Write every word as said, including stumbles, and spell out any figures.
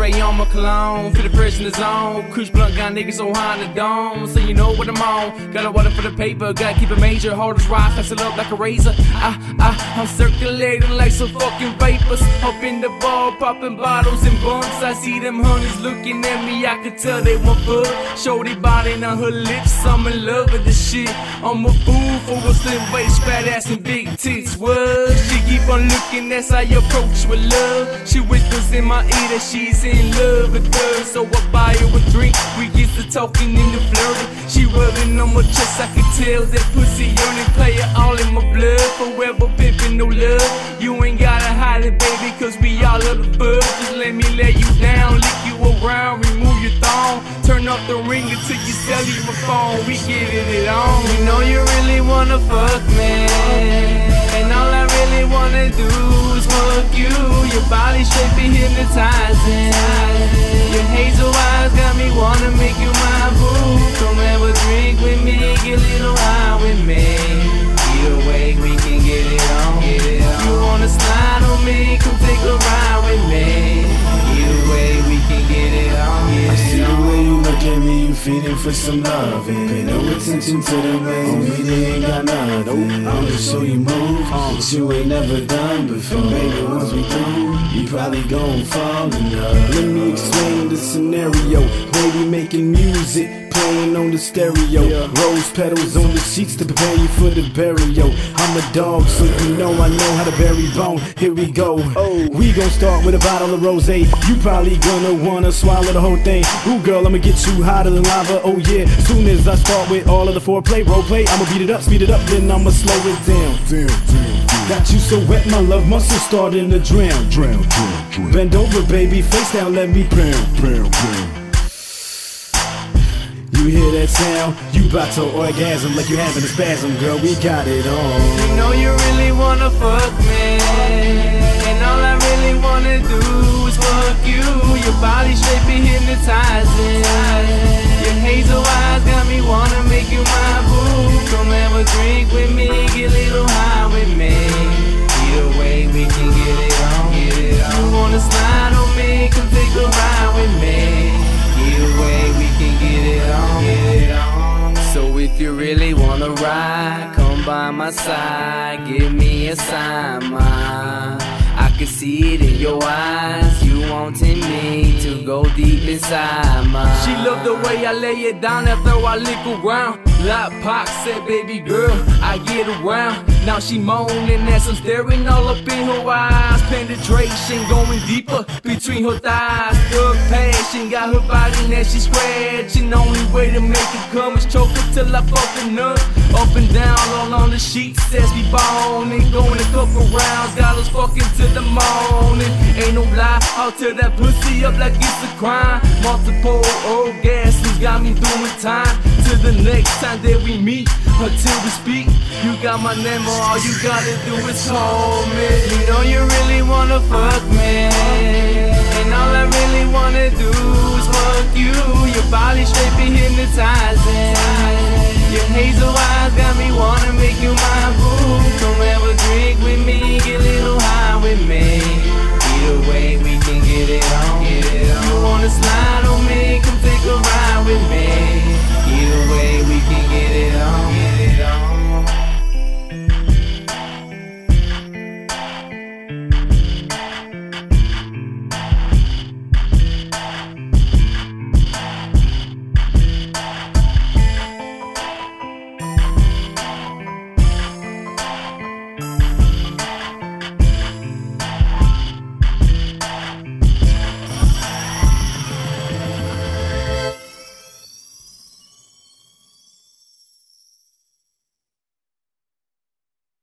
spray on my cologne, feel the pressure in the zone. Kush blunt got niggas so high in the dome, so you know what I'm on. Got a water for the paper, gotta keep it major. Hold this ride, fast it up like a razor. I, I, I'm circulating like some fucking vapors. Up in the bar, popping bottles and bumps. I see them honeys looking at me, I could tell they want fuck. Show they body on her lips, I'm in love with this shit. I'm a fool for a slim waist, fat ass and big tits. What? She keep on looking, that's how you approach with love. She whispers in my ear that she's in love with her, so I buy her a drink. We get to talking in the flirting. She rubbing on my chest, I can tell that pussy yearning. Play it all in my blood, forever pimping no love. You ain't gotta hide it, baby, cause we all love the bud. Just let me lay you down, lick you around, remove your thong. Turn up the ringer to your cellular phone, we get it on. You know you really wanna fuck me, and all I really wanna do is fuck you. Your body straight be hypnotizing. Your hazel eyes got me wanna make you my boo. Come have a drink with me, get a little high with me. Either way, we can get it on. Get it on. You wanna slide on me, come take a ride with me. Either way, we can get it on. Get I see it the on. way you look at me, you feeding for some loving. Pay no attention to the way on me, they ain't got nothing. I'm just show you move that you ain't never done before. Maybe once we through, you probably gon' fall in love. Let me explain the scenario. Baby making music, playing on the stereo. Rose petals on the sheets to prepare you for the burial. I'm a dog, so you know I know how to bury bone. Here we go. We gon' start with a bottle of rosé. You probably gonna wanna swallow the whole thing. Ooh, girl, I'ma get you hotter than lava. Oh yeah. Soon as I start with all of the foreplay, role play, I'ma beat it up, speed it up, then I'ma slow it down. Damn, damn. Got you so wet, my love muscles starting to drown. Drown, drown, drown. Bend over, baby, face down, let me pound, pound, pound. You hear that sound? You bout to orgasm like you having a spasm, girl. We got it on. You know you really wanna fuck me, and all I really wanna do is fuck you. Your body straight be hypnotizing. Your hazel eyes got me wanna make you my boo. Come have a drink with me, get a little high with me. Either way, we can get it on. Get it on. You wanna slide on me, come take a ride with me. Either way, we can get it on. Get it on. So if you really wanna ride, come by my side, give me a sign, ma. I can see it in your eyes, you wanting me to go deep inside, ma. She love the way I lay it down after I lick around. Like Pac said, baby girl, I get around. Now she moaning as I'm staring all up in her eyes. Penetration going deeper between her thighs. Thug passion got her body now she scratching. Only way to make it come is choke her till I fucking nut. Up and down all on the sheets as we boning. Going a couple rounds, got us fucking till the morning. Ain't no lie, I'll tear that pussy up like it's a crime. Multiple orgasms got me doing time. Till the next time that we meet, until we speak. You got my name, all you gotta do is call me. You know you really wanna fuck me, and all I really wanna do is fuck you. Your body straight be hitting